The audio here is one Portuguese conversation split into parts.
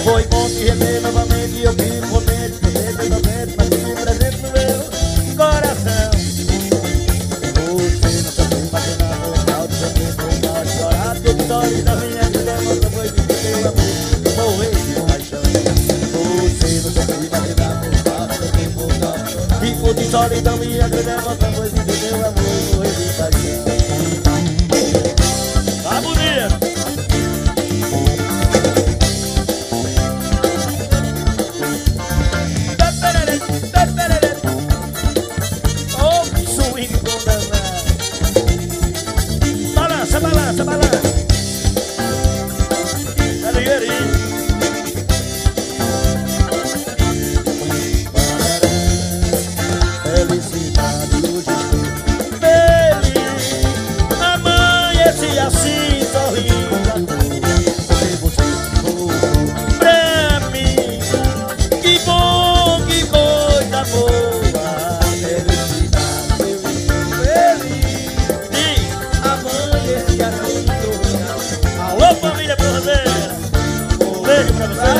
Foi bom te rever novamente e eu fico contente. Você fez novamente, mas tive presente no meu coração. Você não sabe imaginar o mal de sofrer, o mal de chorar. Tudo dói da minha vida, mas foi viver meu amor, morrer de paixão. Você não sabe imaginar o mal de sofrer, o mal de chorar. Tipo de solidão, minha grande emoção foi viver meu amor, morrer de paixão. Tá bonito! Balança, balança. É ligeirinho. Felicidade hoje estou feliz. Amanheci assim, sorrindo à toa. Porque você voltou pra mim. Que bom, que coisa boa. Felicidade eu estou feliz. Diz, amanheci assim. Alô, família brasileira, um beijo pra vocês.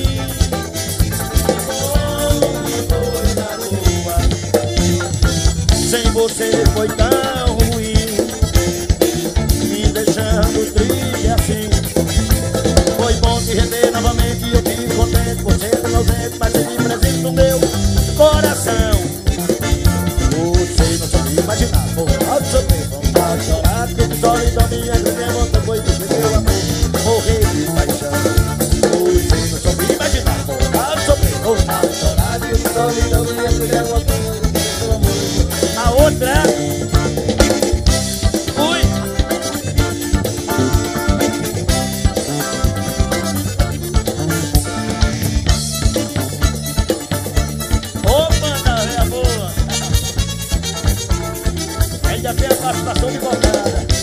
Sem você foi tão ruim, me deixando triste assim. Foi bom te rever novamente e eu fico contente. Você está ausente, mas ele presente no meu coração. Você não sabe imaginar, vou mal sofrer, vou mal chorar. Tudo solidão, minha grande emoção foi viver meu amor, morrer de paixão. Você não soube imaginar, vou mal sofrer, vou mal chorar. Tudo solidão, minha grande emoção foi viver meu amor. A outra fui. Opa, da véia boa. Ainda tem a participação de vocada.